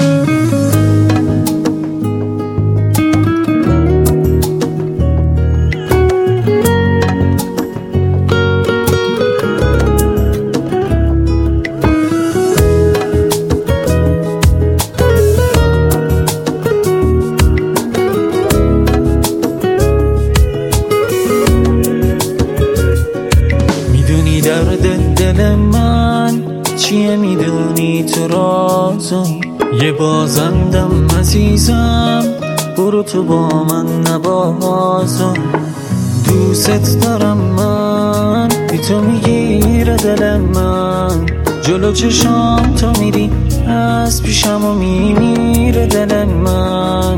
درد دل من چیه؟ میدونی تو رازم یه بازندم عزیزم، برو تو با من نبازم. دوست دارم من، بی تو میگیره دل من، جلو چشام تو میری از پیشم و میمیره دل من.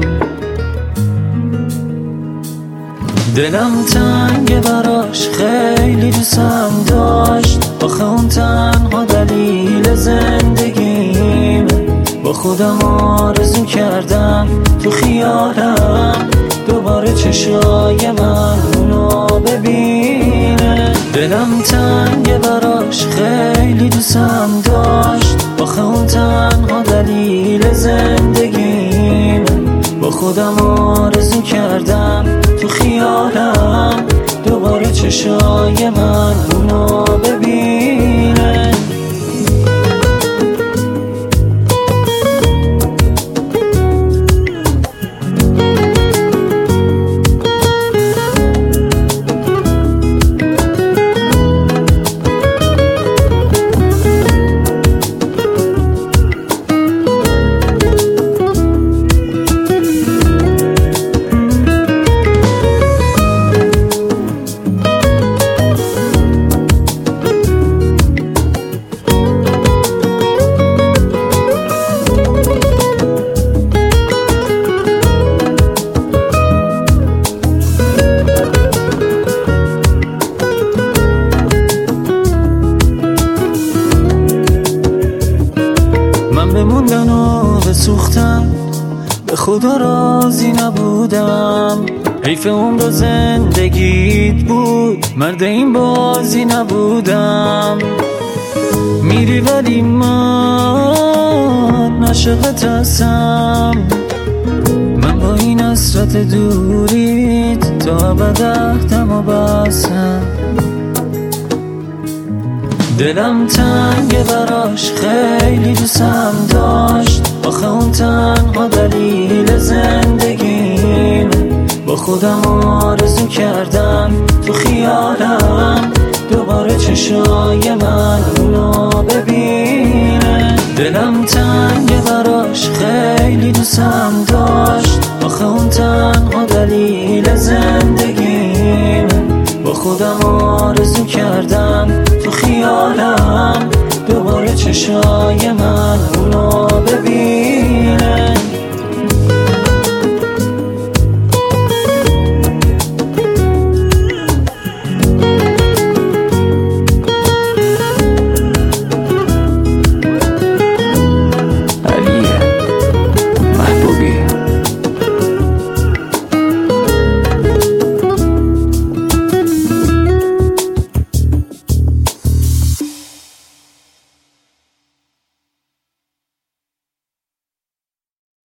دلم تنگ براش، خیلی دوستم داشت، آخه اون تنها دلیل زندگیم. با خودم آرزو کردم تو خیالم دوباره چشای من اونو ببینه. دلم تنگ براش، خیلی دوستم داشت، آخه اون تنها دلیل زندگیم. با خودم آرزو کردم تو خیالم دوباره چشای من اونو ببینه. بموندن و بسوختم، به خدا راضی نبودم. حیف عمر و زندگیت بود، مرد این بازی نبودم. میری ولی من عاشقت هستم، من با این حسرت دوریت تا ابد عهدم و بستم. دلم تنگ براش، خیلی دوستم داشت، آخه اون تنها دلیل زندگیم. با خودم آرزو کردم تو خیالم دوباره چشای من اونو ببینه. دلم تنگ براش، خیلی دوستم داشت، آخه اون تنها دلیل زندگیم. با خودم آرزو کردم تو خیالم دوباره چشای